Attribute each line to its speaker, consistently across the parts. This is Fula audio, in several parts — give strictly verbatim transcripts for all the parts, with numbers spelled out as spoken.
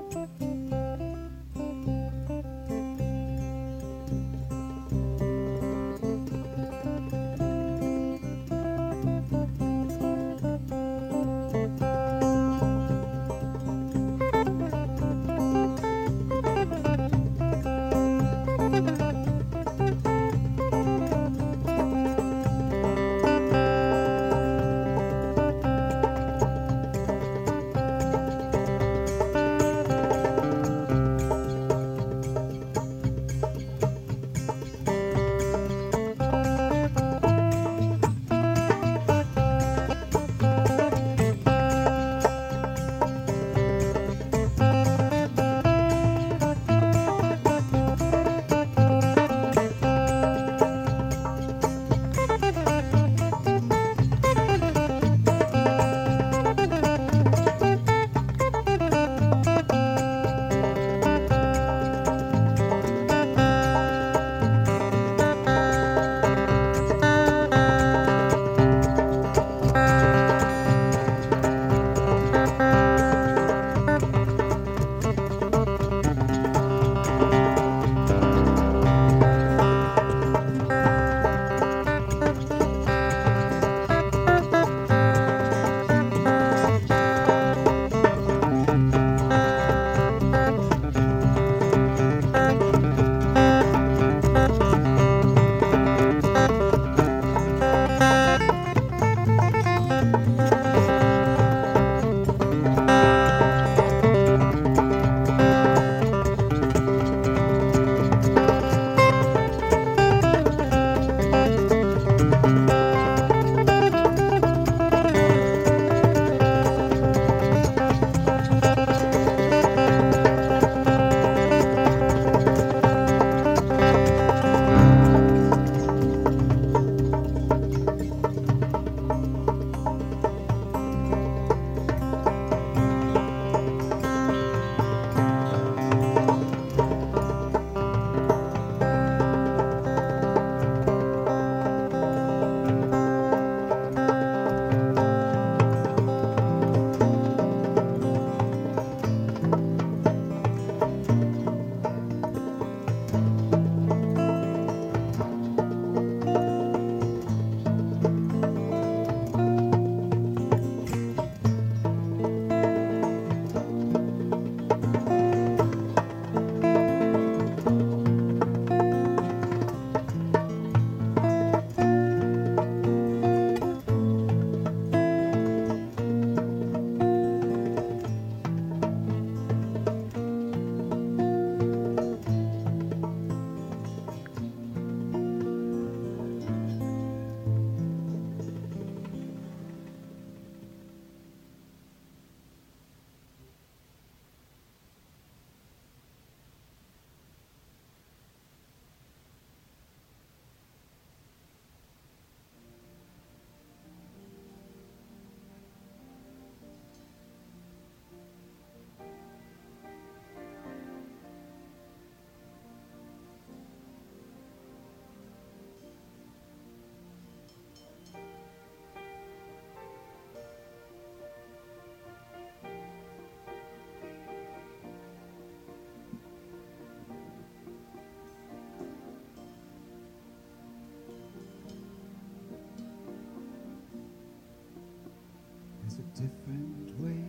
Speaker 1: different way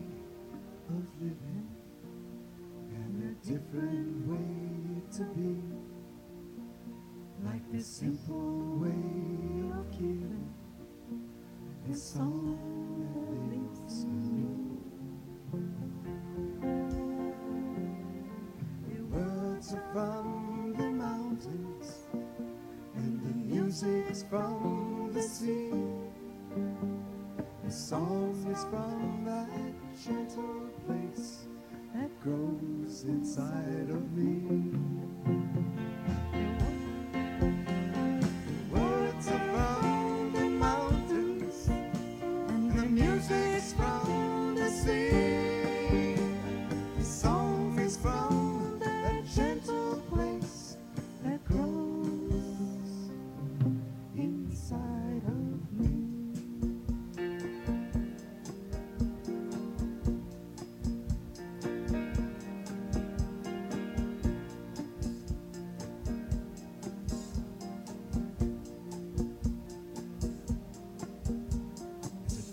Speaker 1: of living and a different way to be, like this simple way of killing, this song that lives in me. The words are from the mountains and the music's from the sea. The song is from that gentle place that grows inside of me. The words are from the mountains and the music's from the sea. The song is from that gentle place that grows inside of me.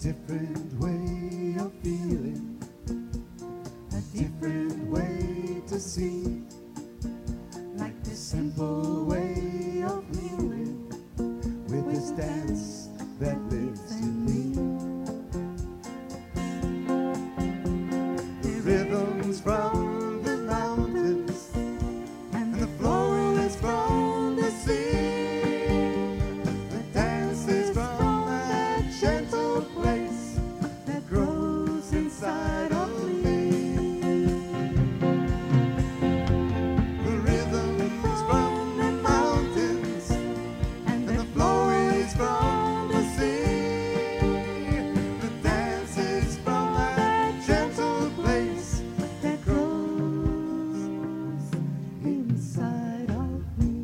Speaker 1: different way of feeling, a different way to see, like the simple way of moving with this dance that lives in me. The rhythms from the mountains and the flow is from the sea. The dance is from that gentle place that grows inside of me. The rhythms from the mountains and the flow is from the sea. The dance is from that gentle place that grows inside of me.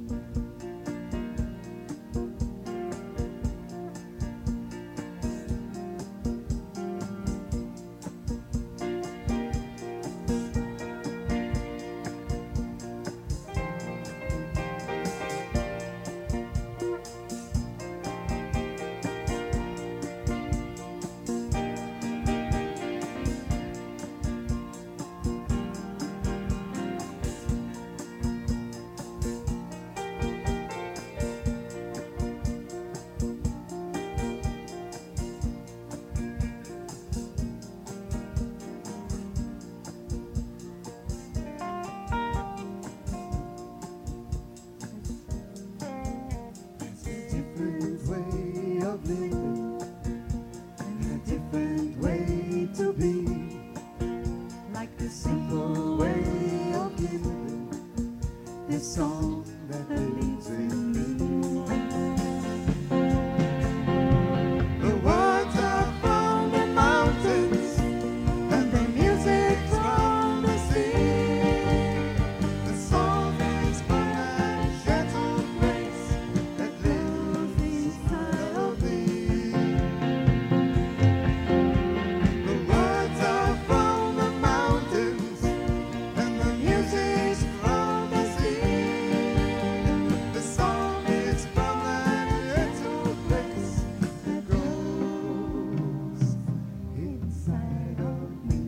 Speaker 1: It's a different way of living and a different way to be, like the simple way of giving this song that lives in me. The words are from the mountains and the music's from the sea. The song is from that gentle place that lives inside of me. The words are from the mountains and the music's from the sea. The song is from that gentle place that grows inside of me.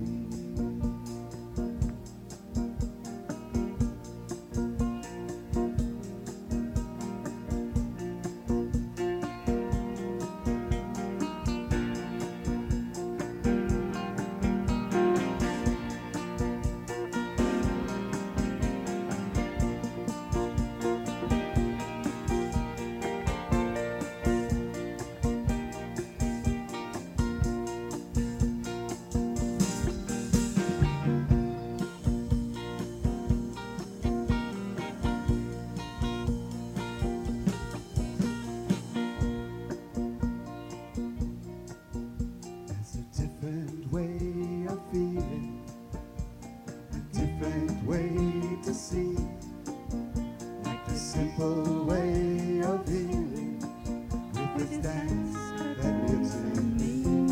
Speaker 1: There's a different way of feeling, a different way to see, like the simple way of healing with this dance that lives in me.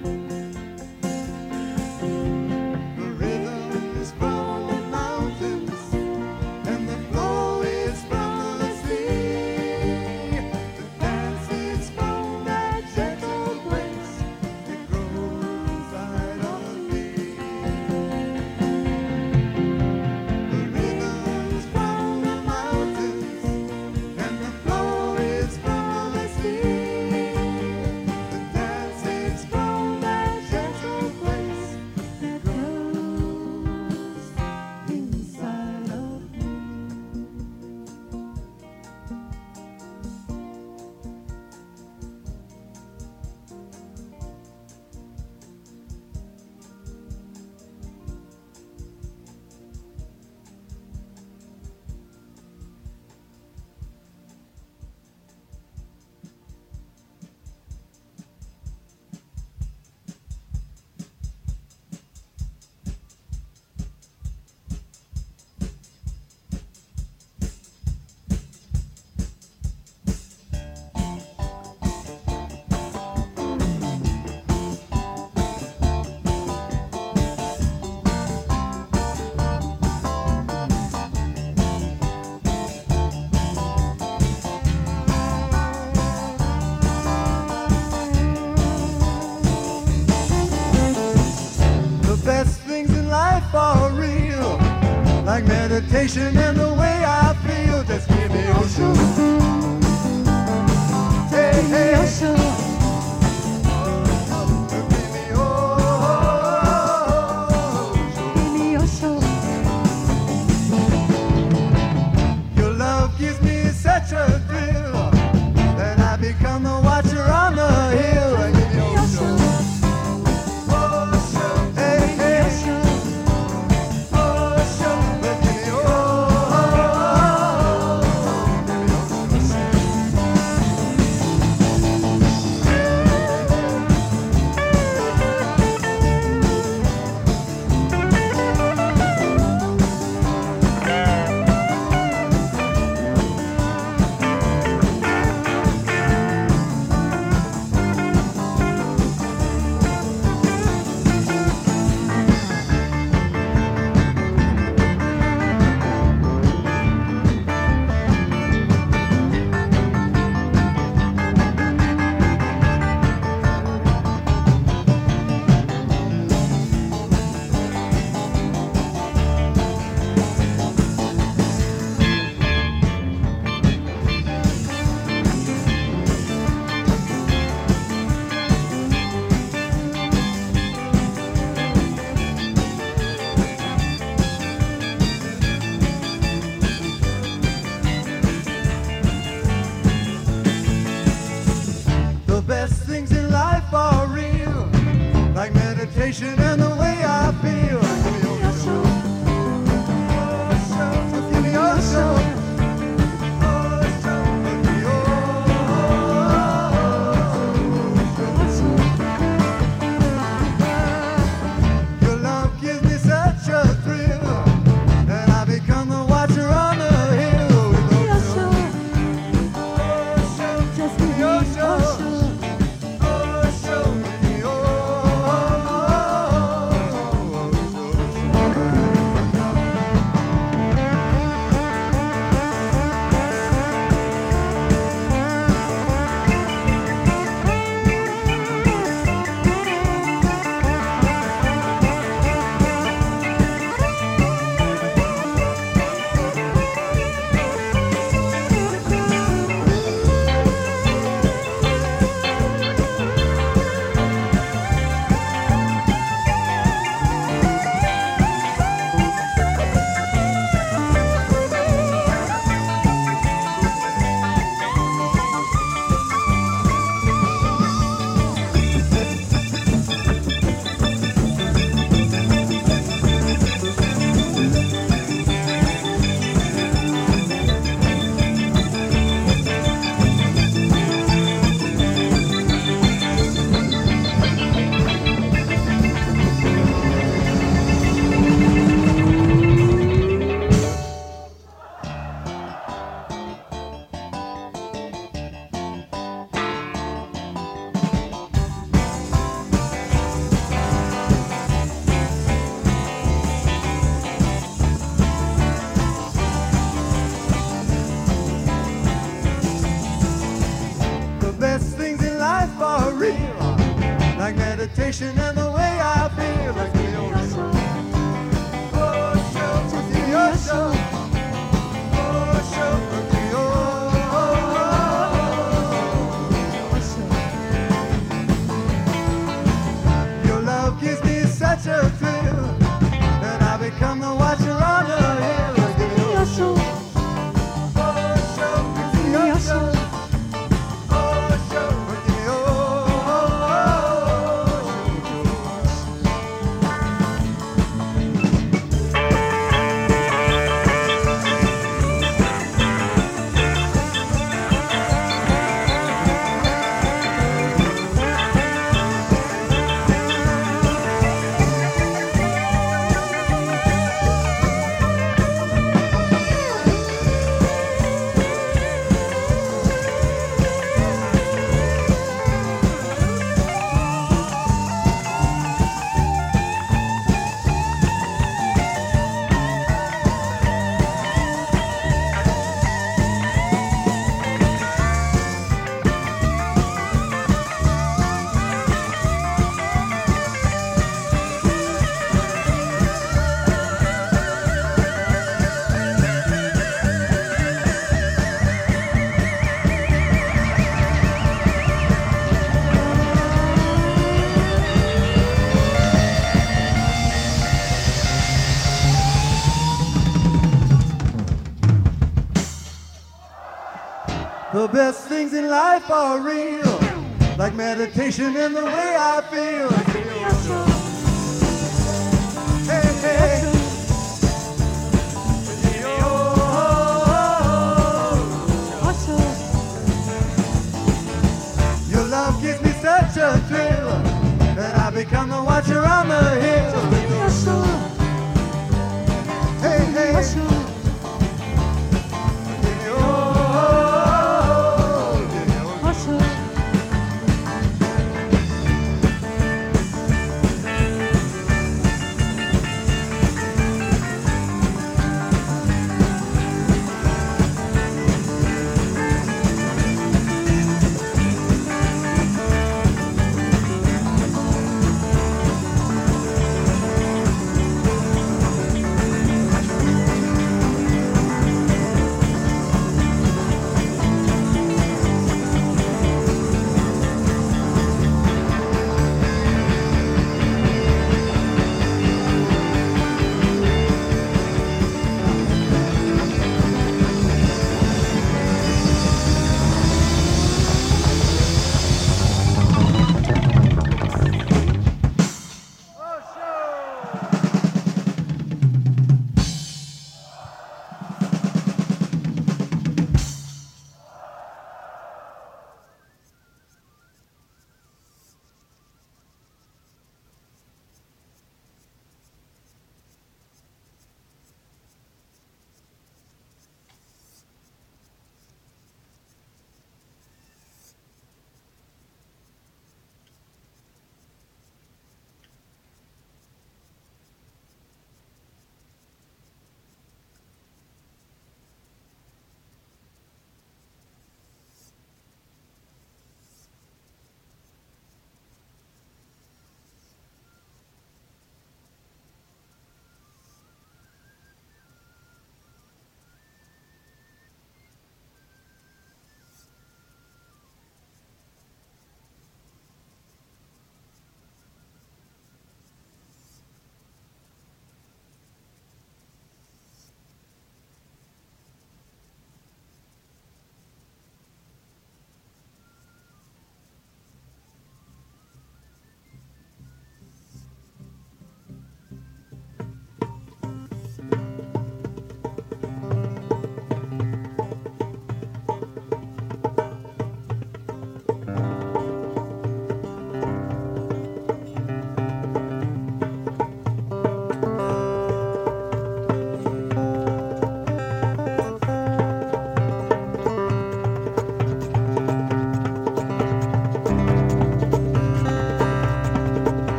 Speaker 1: The rhythm is from the mountains and the flow is from the sea. The dance is from that gentle place that grows inside of me. The rhythms from the mountains for real. Like meditation and the way I feel. Just give me your show. Hey, hey, your show. Such a thrill that I become the watcher on the hill. I give you your show. Oh, show. Hey, hey. Oh, show. Give me your, and the way I feel. Give me your show. Oh, show. Give me your show. Oh, show. Give me your show. Your love gives me such a thrill that I become the watcher on the hill. With your show. Oh, show. Just give me your show. Like meditation and the way I feel. Like give me your show. Oh, show. Give me your show. Oh, show. Give me your show. Your love gives me such a thrill that I become the watcher on the hill. Like give me your show. Oh, show. Give me your show. Oh, show. Give me your The best things in life are real, like meditation and the way I feel.